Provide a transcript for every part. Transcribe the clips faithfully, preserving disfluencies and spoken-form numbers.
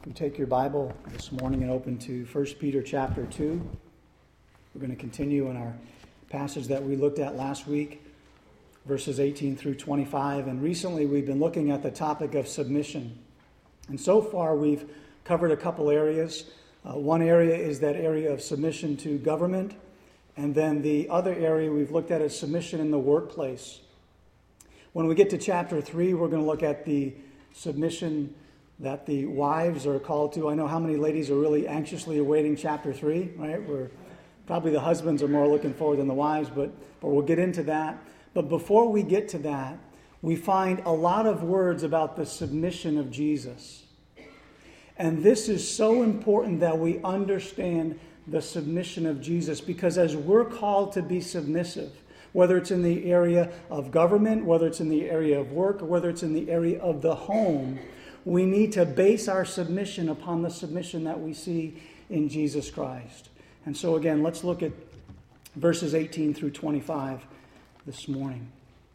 You take your Bible this morning and open to First Peter chapter two. We're going to continue in our passage that we looked at last week, verses eighteen through twenty-five. And recently we've been looking at the topic of submission. And so far we've covered a couple areas. Uh, one area is that area of submission to government. And then the other area we've looked at is submission in the workplace. When we get to chapter three, we're going to look at the submission that the wives are called to. I know how many ladies are really anxiously awaiting chapter three, right? We're probably the husbands are more looking forward than the wives, but, but we'll get into that. But before we get to that, we find a lot of words about the submission of Jesus. And this is so important that we understand the submission of Jesus, because as we're called to be submissive, whether it's in the area of government, whether it's in the area of work, or whether it's in the area of the home, we need to base our submission upon the submission that we see in Jesus Christ. And so again, let's look at verses eighteen through twenty-five this morning.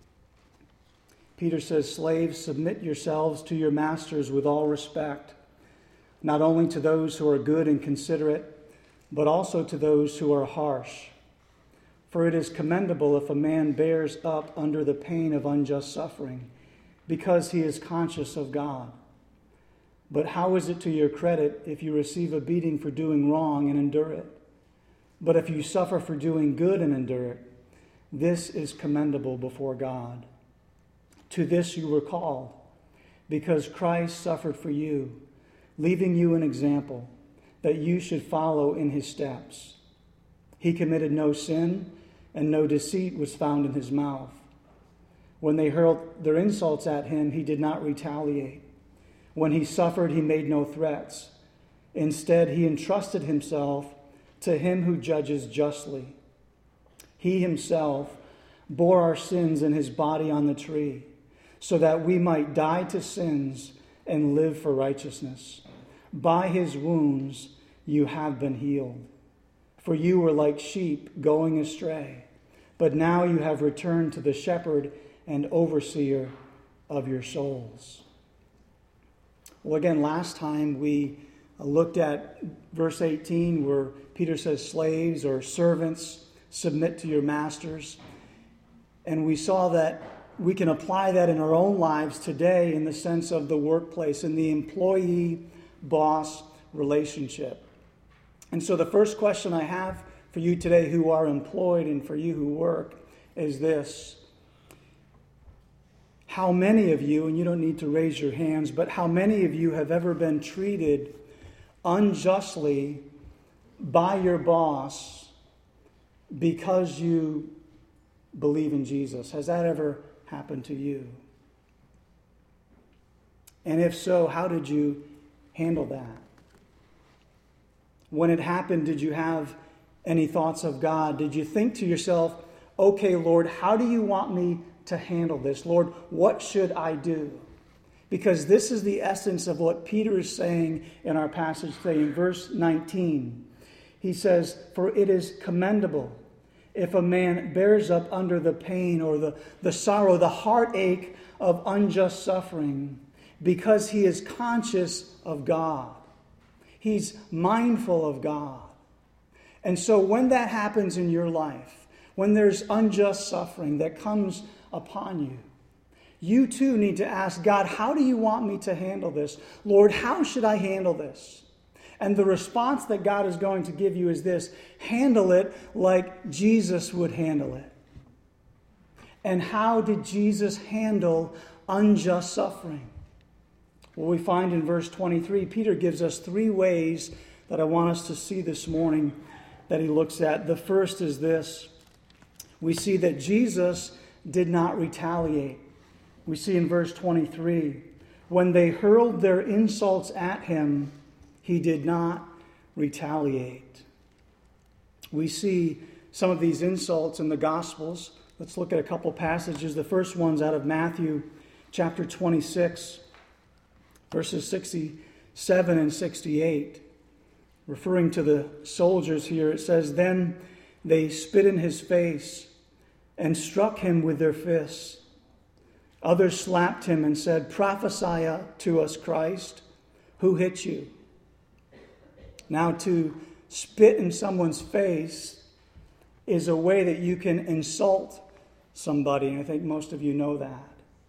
Peter says, "Slaves, submit yourselves to your masters with all respect, not only to those who are good and considerate, but also to those who are harsh. For it is commendable if a man bears up under the pain of unjust suffering, because he is conscious of God. But how is it to your credit if you receive a beating for doing wrong and endure it? But if you suffer for doing good and endure it, this is commendable before God. To this you were called, because Christ suffered for you, leaving you an example, that you should follow in his steps. He committed no sin, and no deceit was found in his mouth. When they hurled their insults at him, he did not retaliate. When he suffered, he made no threats. Instead, he entrusted himself to him who judges justly. He himself bore our sins in his body on the tree, so that we might die to sins and live for righteousness. By his wounds you have been healed. For you were like sheep going astray, but now you have returned to the shepherd and overseer of your souls." Well, again, last time we looked at verse eighteen where Peter says, "Slaves or servants, submit to your masters." And we saw that we can apply that in our own lives today in the sense of the workplace and the employee-boss relationship. And so the first question I have for you today who are employed and for you who work is this. How many of you, and you don't need to raise your hands, but how many of you have ever been treated unjustly by your boss because you believe in Jesus? Has that ever happened to you? And if so, how did you handle that? When it happened, did you have any thoughts of God? Did you think to yourself, okay, Lord, how do you want me to handle this? Lord, what should I do? Because this is the essence of what Peter is saying in our passage today in verse nineteen. He says, "For it is commendable if a man bears up under the pain or the, the sorrow, the heartache of unjust suffering, because he is conscious of God." He's mindful of God. And so when that happens in your life, when there's unjust suffering that comes upon you, you too need to ask God, how do you want me to handle this? Lord, how should I handle this? And the response that God is going to give you is this: handle it like Jesus would handle it. And how did Jesus handle unjust suffering? Well, we find in verse twenty-three, Peter gives us three ways that I want us to see this morning that he looks at. The first is this. We see that Jesus did not retaliate. We see in verse twenty-three, when they hurled their insults at him, he did not retaliate. We see some of these insults in the Gospels. Let's look at a couple passages. The first one's out of Matthew chapter twenty-six, verses sixty-seven and sixty-eight. Referring to the soldiers here, it says, "Then they spit in his face and struck him with their fists. Others slapped him and said, 'Prophesy to us, Christ. Who hit you?' Now, to spit in someone's face is a way that you can insult somebody, and I think most of you know that.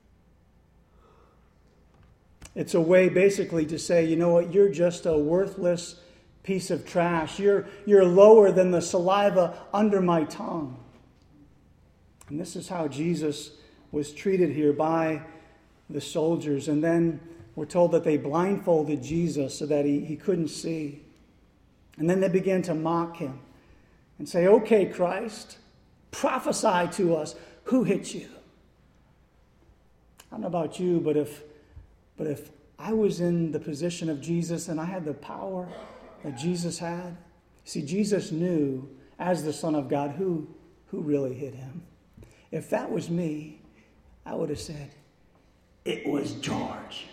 It's a way basically to say, you know what, you're just a worthless piece of trash. You're, you're lower than the saliva under my tongue. And this is how Jesus was treated here by the soldiers. And then we're told that they blindfolded Jesus so that he, he couldn't see. And then they began to mock him and say, okay, Christ, prophesy to us. Who hit you? I don't know about you, but if But if I was in the position of Jesus and I had the power that Jesus had, see, Jesus knew as the Son of God who, who really hit him. If that was me, I would have said, it was George.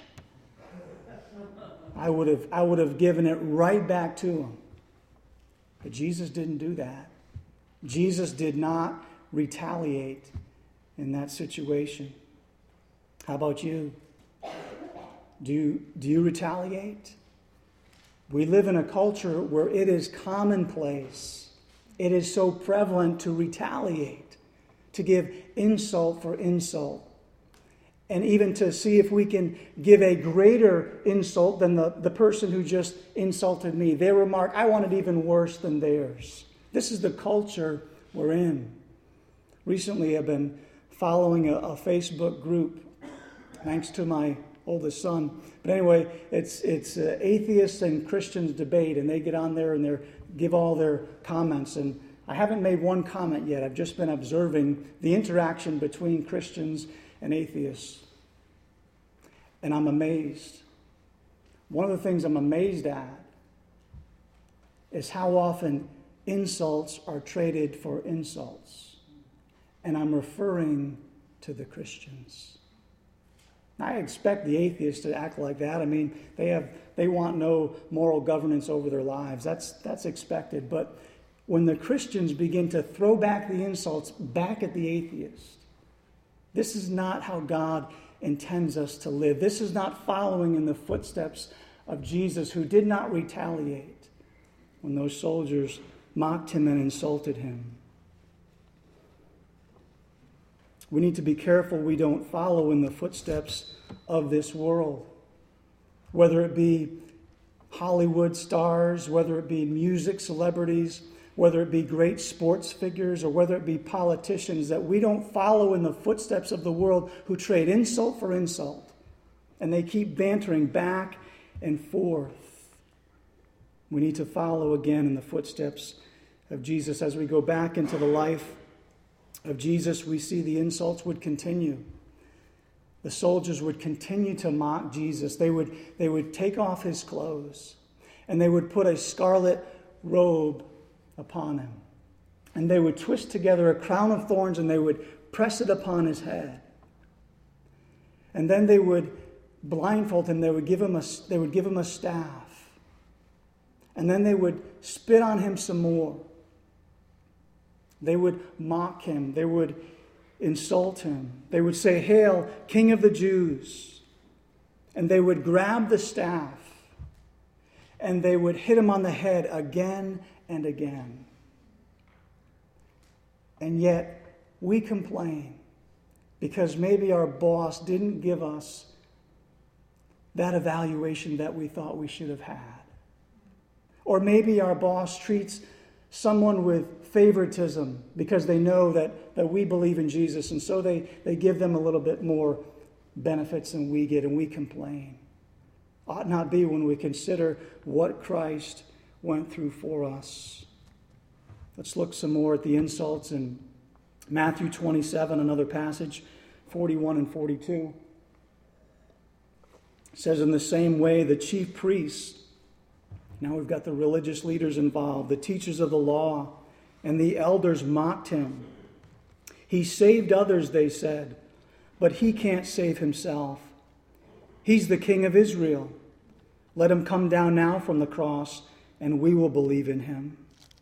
I would have, I would have given it right back to him. But Jesus didn't do that. Jesus did not retaliate in that situation. How about you? Do you, do you retaliate? We live in a culture where it is commonplace. It is so prevalent to retaliate, to give insult for insult, and even to see if we can give a greater insult than the, the person who just insulted me. Their remark, I want it even worse than theirs. This is the culture we're in. Recently, I've been following a, a Facebook group, thanks to my oldest son. But anyway, it's it's uh, atheists and Christians debate, and they get on there and they give all their comments. And I haven't made one comment yet. I've just been observing the interaction between Christians and atheists. And I'm amazed. One of the things I'm amazed at is how often insults are traded for insults. And I'm referring to the Christians. I expect the atheists to act like that. I mean, they have they want no moral governance over their lives. That's that's expected. But when the Christians begin to throw back the insults back at the atheist, this is not how God intends us to live. This is not following in the footsteps of Jesus, who did not retaliate when those soldiers mocked him and insulted him. We need to be careful we don't follow in the footsteps of this world. Whether it be Hollywood stars, whether it be music celebrities, whether it be great sports figures, or whether it be politicians, that we don't follow in the footsteps of the world who trade insult for insult. And they keep bantering back and forth. We need to follow again in the footsteps of Jesus. As we go back into the life of Jesus, we see the insults would continue. The soldiers would continue to mock Jesus. They would, they would take off his clothes, and they would put a scarlet robe upon him. And they would twist together a crown of thorns, and they would press it upon his head. And then they would blindfold him. They would give him a, they would give him a staff. And then they would spit on him some more. They would mock him. They would insult him. They would say, "Hail, King of the Jews." And they would grab the staff and they would hit him on the head again and again. And yet we complain because maybe our boss didn't give us that evaluation that we thought we should have had. Or maybe our boss treats someone with favoritism because they know that, that we believe in Jesus, and so they, they give them a little bit more benefits than we get, and we complain. Ought not be when we consider what Christ went through for us. Let's look some more at the insults in Matthew twenty-seven, another passage, forty-one and forty-two. It says, in the same way, the chief priests, now we've got the religious leaders involved, the teachers of the law, and the elders mocked him. He saved others, they said, but he can't save himself. He's the King of Israel. Let him come down now from the cross, and we will believe in him.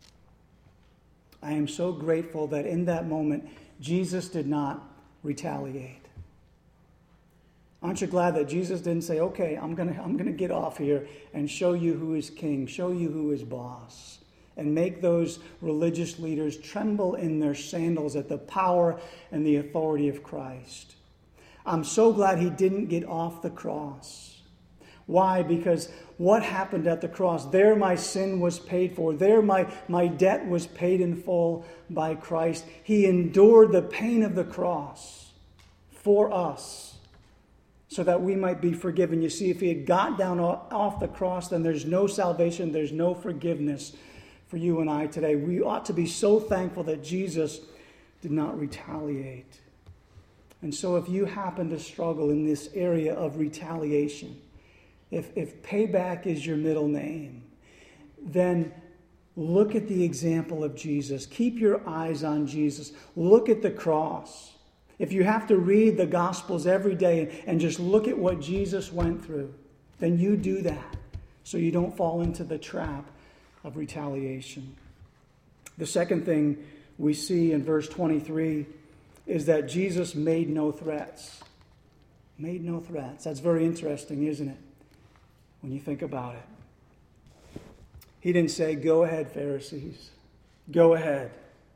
I am so grateful that in that moment, Jesus did not retaliate. Aren't you glad that Jesus didn't say, okay, I'm going to I'm going to get off here and show you who is king, show you who is boss, and make those religious leaders tremble in their sandals at the power and the authority of Christ. I'm so glad he didn't get off the cross. Why? Because what happened at the cross? There my sin was paid for. There my, my debt was paid in full by Christ. He endured the pain of the cross for us, so that we might be forgiven. You see, if he had got down off the cross, then there's no salvation, there's no forgiveness for you and I today. We ought to be so thankful that Jesus did not retaliate. And so if you happen to struggle in this area of retaliation, if, if payback is your middle name, then look at the example of Jesus. Keep your eyes on Jesus. Look at the cross. If you have to read the Gospels every day and just look at what Jesus went through, then you do that so you don't fall into the trap of retaliation. The second thing we see in verse twenty-three is that Jesus made no threats. Made no threats. That's very interesting, isn't it? When you think about it. He didn't say, go ahead, Pharisees. Go ahead.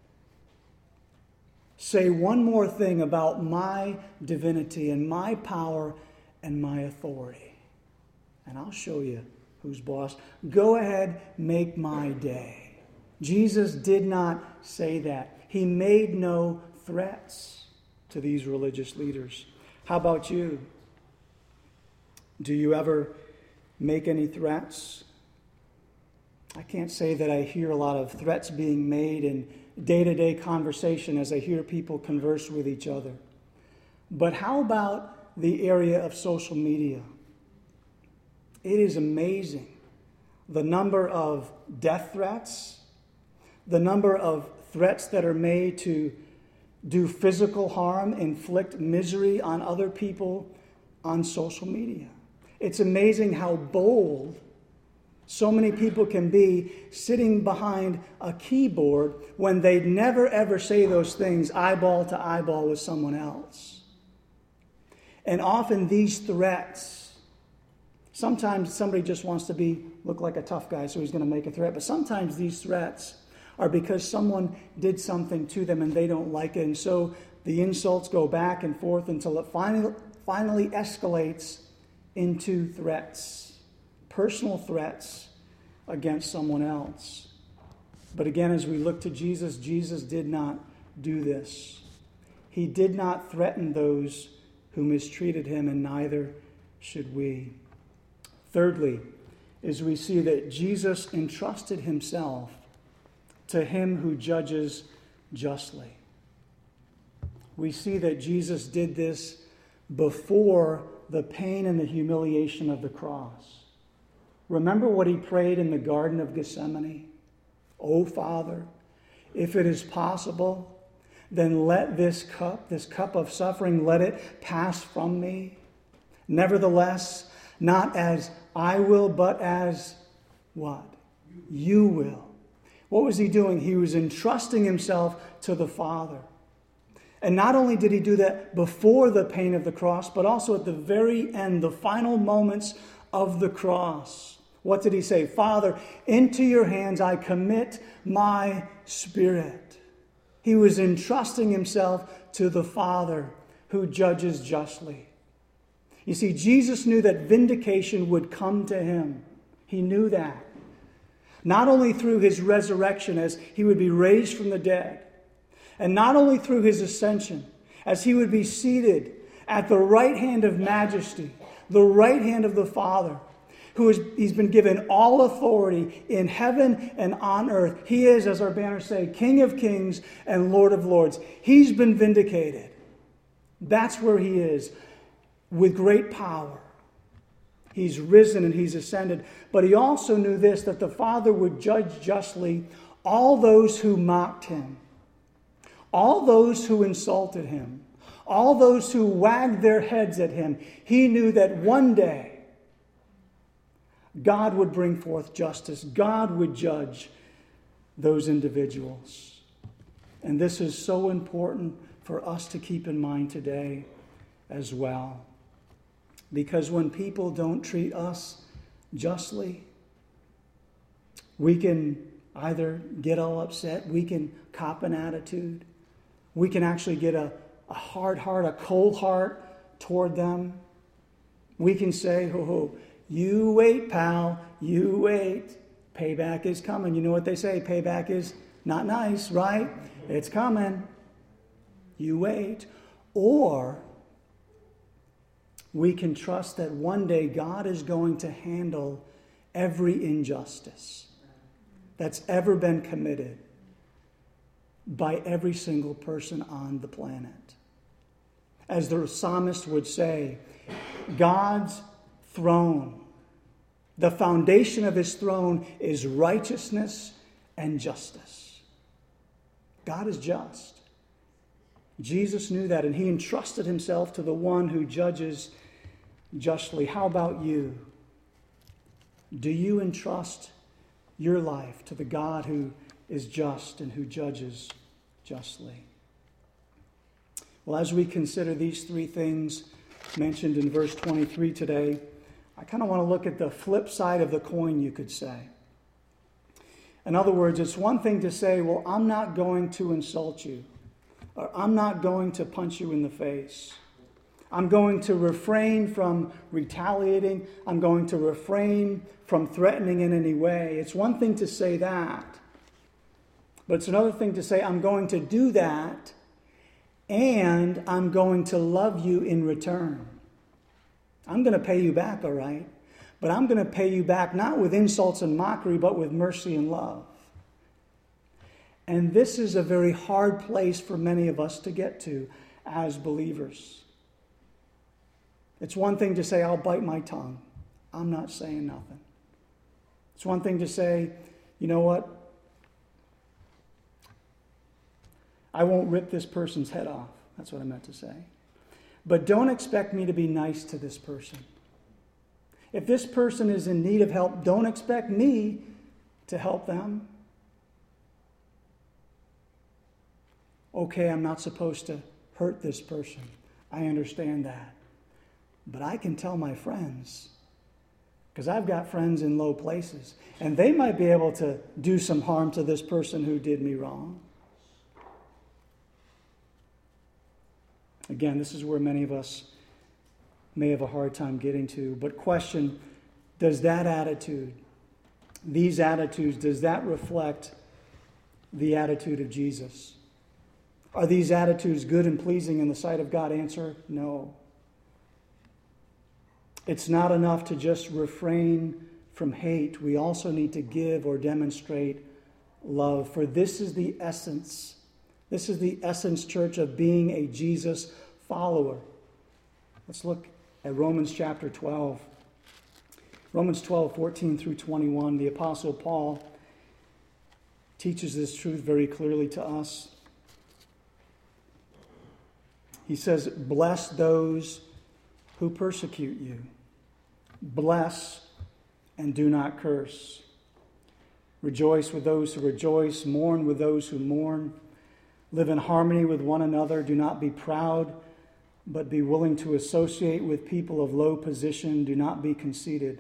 Say one more thing about my divinity and my power and my authority, and I'll show you who's boss. Go ahead, make my day. Jesus did not say that. He made no threats to these religious leaders. How about you? Do you ever make any threats? I can't say that I hear a lot of threats being made in day-to-day conversation as I hear people converse with each other. But how about the area of social media? It is amazing the number of death threats, the number of threats that are made to do physical harm, inflict misery on other people on social media. It's amazing how bold so many people can be sitting behind a keyboard when they'd never ever say those things eyeball to eyeball with someone else. And often these threats, sometimes somebody just wants to be look like a tough guy, so he's going to make a threat. But sometimes these threats are because someone did something to them and they don't like it. And so the insults go back and forth until it finally, finally escalates into threats. Personal threats against someone else. But again, as we look to Jesus, Jesus did not do this. He did not threaten those who mistreated him, and neither should we. Thirdly, is we see that Jesus entrusted himself to him who judges justly. We see that Jesus did this before the pain and the humiliation of the cross. Remember what he prayed in the Garden of Gethsemane? "O Father, if it is possible, then let this cup, this cup of suffering, let it pass from me. Nevertheless, not as I will, but as what? You will." What was he doing? He was entrusting himself to the Father. And not only did he do that before the pain of the cross, but also at the very end, the final moments of the cross. What did he say? "Father, into your hands I commit my spirit." He was entrusting himself to the Father who judges justly. You see, Jesus knew that vindication would come to him. He knew that. Not only through his resurrection as he would be raised from the dead, and not only through his ascension as he would be seated at the right hand of majesty, the right hand of the Father, who is, he's been given all authority in heaven and on earth. He is, as our banners say, King of kings and Lord of lords. He's been vindicated. That's where he is, with great power. He's risen and he's ascended. But he also knew this, that the Father would judge justly all those who mocked him, all those who insulted him, all those who wagged their heads at him. He knew that one day God would bring forth justice. God would judge those individuals. And this is so important for us to keep in mind today as well. Because when people don't treat us justly, we can either get all upset, we can cop an attitude, we can actually get a, a hard heart, a cold heart toward them. We can say, ho, ho, you wait, pal, you wait. Payback is coming. You know what they say, payback is not nice, right? It's coming. You wait. Or we can trust that one day God is going to handle every injustice that's ever been committed by every single person on the planet. As the psalmist would say, God's throne, the foundation of his throne is righteousness and justice. God is just. Jesus knew that, and he entrusted himself to the one who judges justly. How about you? Do you entrust your life to the God who is just and who judges justly? Well, as we consider these three things mentioned in verse twenty-three today, I kind of want to look at the flip side of the coin, you could say. In other words, it's one thing to say, well, I'm not going to insult you, or I'm not going to punch you in the face. I'm going to refrain from retaliating. I'm going to refrain from threatening in any way. It's one thing to say that, but it's another thing to say, I'm going to do that, and I'm going to love you in return. I'm going to pay you back, all right? But I'm going to pay you back not with insults and mockery, but with mercy and love. And this is a very hard place for many of us to get to as believers. It's one thing to say, I'll bite my tongue. I'm not saying nothing. It's one thing to say, you know what? I won't rip this person's head off. That's what I meant to say. But don't expect me to be nice to this person. If this person is in need of help, don't expect me to help them. Okay, I'm not supposed to hurt this person. I understand that. But I can tell my friends, because I've got friends in low places, and they might be able to do some harm to this person who did me wrong. Again, this is where many of us may have a hard time getting to. But question, does that attitude, these attitudes, does that reflect the attitude of Jesus? Are these attitudes good and pleasing in the sight of God? Answer, no. It's not enough to just refrain from hate. We also need to give or demonstrate love. For this is the essence This is the essence, church, of being a Jesus follower. Let's look at Romans chapter twelve. Romans twelve, fourteen through twenty-one. The Apostle Paul teaches this truth very clearly to us. He says, bless those who persecute you. Bless and do not curse. Rejoice with those who rejoice. Mourn with those who mourn. Live in harmony with one another. Do not be proud, but be willing to associate with people of low position. Do not be conceited.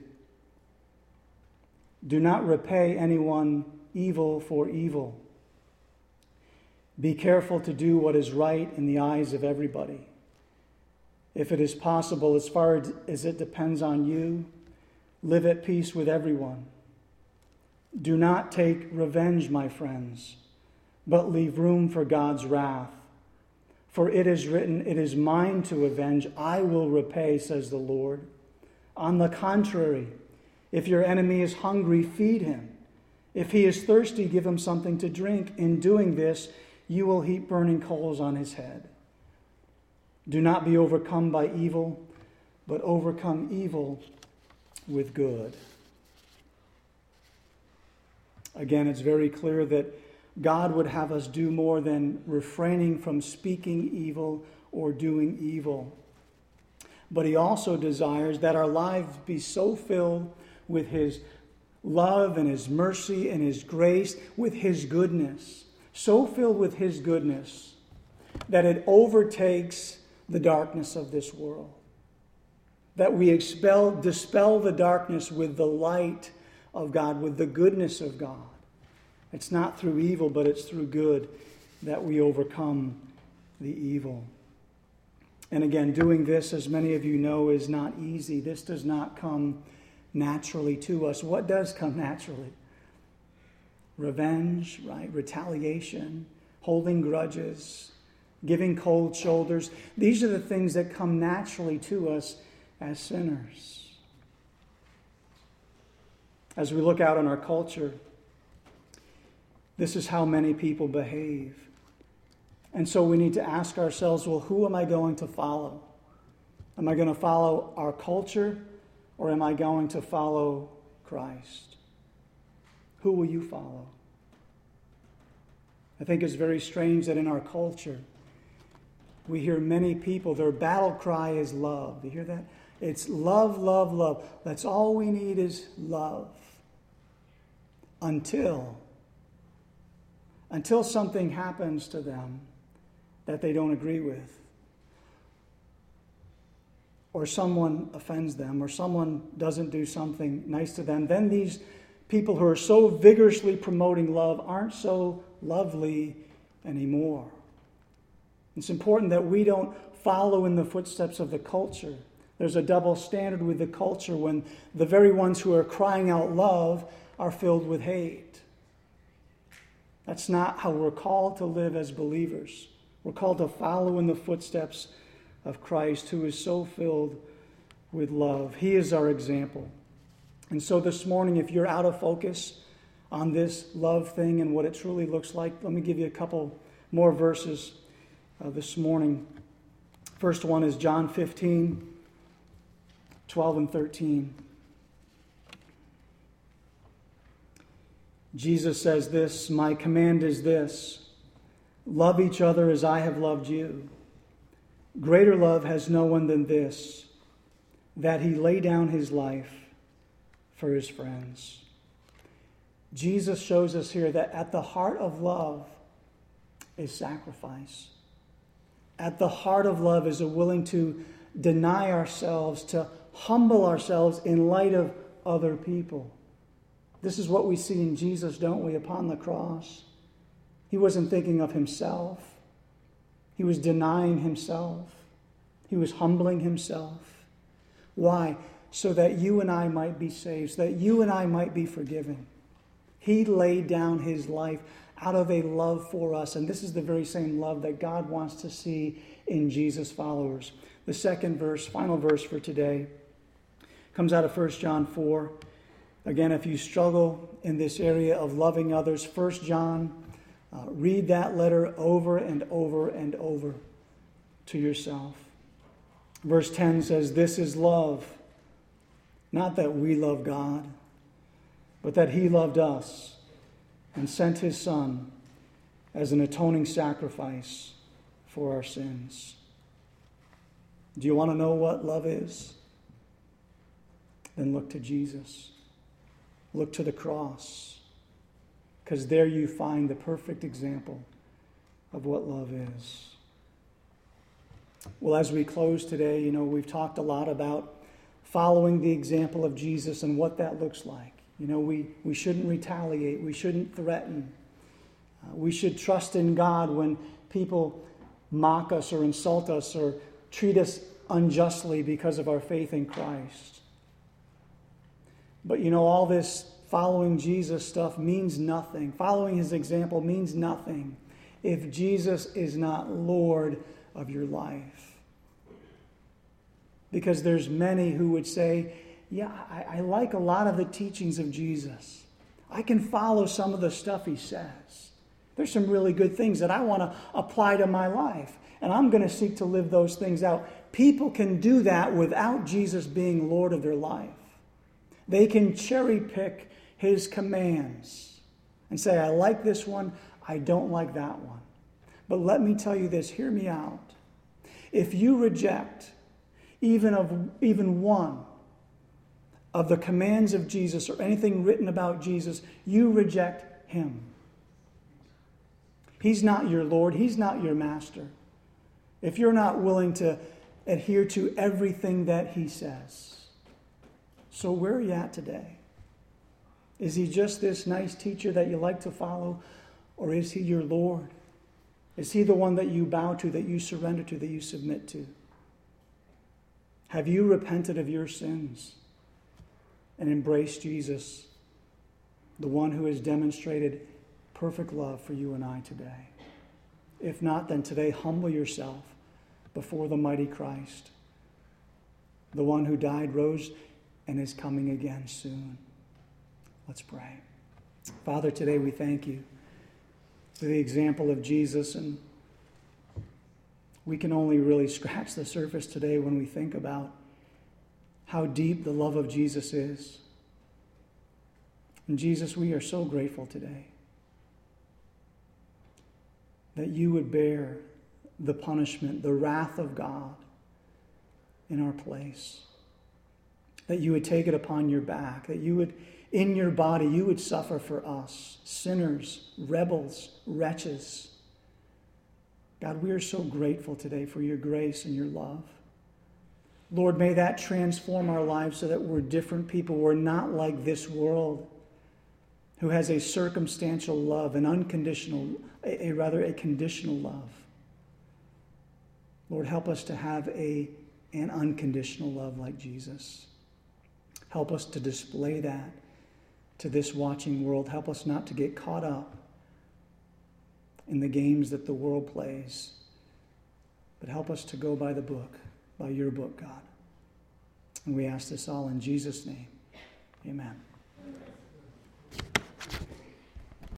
Do not repay anyone evil for evil. Be careful to do what is right in the eyes of everybody. If it is possible, as far as it depends on you, live at peace with everyone. Do not take revenge, my friends, but leave room for God's wrath. For it is written, it is mine to avenge, I will repay, says the Lord. On the contrary, if your enemy is hungry, feed him. If he is thirsty, give him something to drink. In doing this, you will heap burning coals on his head. Do not be overcome by evil, but overcome evil with good. Again, it's very clear that God would have us do more than refraining from speaking evil or doing evil. But he also desires that our lives be so filled with his love and his mercy and his grace, with his goodness, so filled with his goodness that it overtakes the darkness of this world. that we expel, dispel the darkness with the light of God, with the goodness of God. It's not through evil, but it's through good that we overcome the evil. And again, doing this, as many of you know, is not easy. This does not come naturally to us. What does come naturally? Revenge, right? Retaliation, holding grudges, giving cold shoulders. These are the things that come naturally to us as sinners. As we look out on our culture, this is how many people behave. And so we need to ask ourselves, well, who am I going to follow? Am I going to follow our culture, or am I going to follow Christ? Who will you follow? I think it's very strange that in our culture, we hear many people, their battle cry is love. You hear that? It's love, love, love. That's all we need is love. Until, until something happens to them that they don't agree with, or someone offends them, or someone doesn't do something nice to them, then these people who are so vigorously promoting love aren't so lovely anymore. It's important that we don't follow in the footsteps of the culture. There's a double standard with the culture when the very ones who are crying out love are filled with hate. That's not how we're called to live as believers. We're called to follow in the footsteps of Christ, who is so filled with love. He is our example. And so this morning, if you're out of focus on this love thing and what it truly looks like, let me give you a couple more verses uh, this morning. First one is John fifteen, twelve and thirteen. Jesus says this, "My command is this, love each other as I have loved you. Greater love has no one than this, that he lay down his life for his friends." Jesus shows us here that at the heart of love is sacrifice. At the heart of love is a willing to deny ourselves, to humble ourselves in light of other people. This is what we see in Jesus, don't we, upon the cross? He wasn't thinking of himself. He was denying himself. He was humbling himself. Why? So that you and I might be saved, so that you and I might be forgiven. He laid down his life out of a love for us. And this is the very same love that God wants to see in Jesus' followers. The second verse, final verse for today, comes out of First John four. Again, if you struggle in this area of loving others, First John, uh, read that letter over and over and over to yourself. Verse ten says, "This is love, not that we love God, but that he loved us and sent his Son as an atoning sacrifice for our sins." Do you want to know what love is? Then look to Jesus. Look to the cross, because there you find the perfect example of what love is. Well, as we close today, you know, we've talked a lot about following the example of Jesus and what that looks like. You know, we, we shouldn't retaliate. We shouldn't threaten. Uh, we should trust in God when people mock us or insult us or treat us unjustly because of our faith in Christ. But you know, all this following Jesus stuff means nothing. Following his example means nothing if Jesus is not Lord of your life. Because there's many who would say, yeah, I, I like a lot of the teachings of Jesus. I can follow some of the stuff he says. There's some really good things that I want to apply to my life. And I'm going to seek to live those things out. People can do that without Jesus being Lord of their life. They can cherry pick his commands and say, I like this one, I don't like that one. But let me tell you this, hear me out. If you reject even of even one of the commands of Jesus or anything written about Jesus, you reject him. He's not your Lord. He's not your master. If you're not willing to adhere to everything that he says. So where are you at today? Is he just this nice teacher that you like to follow, or is he your Lord? Is he the one that you bow to, that you surrender to, that you submit to? Have you repented of your sins and embraced Jesus, the one who has demonstrated perfect love for you and I today? If not, then today humble yourself before the mighty Christ, the one who died, rose, and is coming again soon. Let's pray. Father, today we thank you for the example of Jesus, and we can only really scratch the surface today when we think about how deep the love of Jesus is. And Jesus, we are so grateful today that you would bear the punishment, the wrath of God in our place. That you would take it upon your back, that you would, in your body, you would suffer for us, sinners, rebels, wretches. God, we are so grateful today for your grace and your love. Lord, may that transform our lives so that we're different people. We're not like this world who has a circumstantial love, an unconditional, a, a rather a conditional love. Lord, help us to have a, an unconditional love like Jesus. Help us to display that to this watching world. Help us not to get caught up in the games that the world plays, but help us to go by the book, by your book, God. And we ask this all in Jesus' name. Amen.